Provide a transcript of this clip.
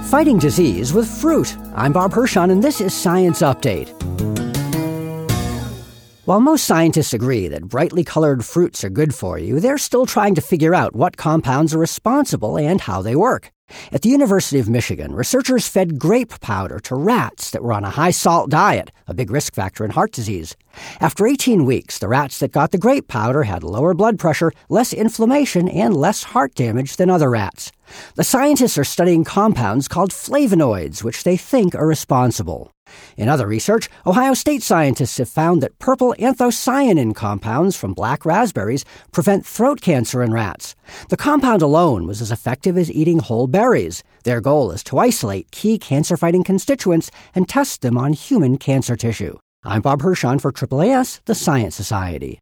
Fighting disease with fruit. I'm Bob Hirschon, and this is Science Update. While most scientists agree that brightly colored fruits are good for you, they're still trying to figure out what compounds are responsible and how they work. At the University of Michigan, researchers fed grape powder to rats that were on a high-salt diet, a big risk factor in heart disease. After 18 weeks, the rats that got the grape powder had lower blood pressure, less inflammation, and less heart damage than other rats. The scientists are studying compounds called flavonoids, which they think are responsible. In other research, Ohio State scientists have found that purple anthocyanin compounds from black raspberries prevent throat cancer in rats. The compound alone was as effective as eating whole berries. Their goal is to isolate key cancer-fighting constituents and test them on human cancer tissue. I'm Bob Hirschon for AAAS, the Science Society.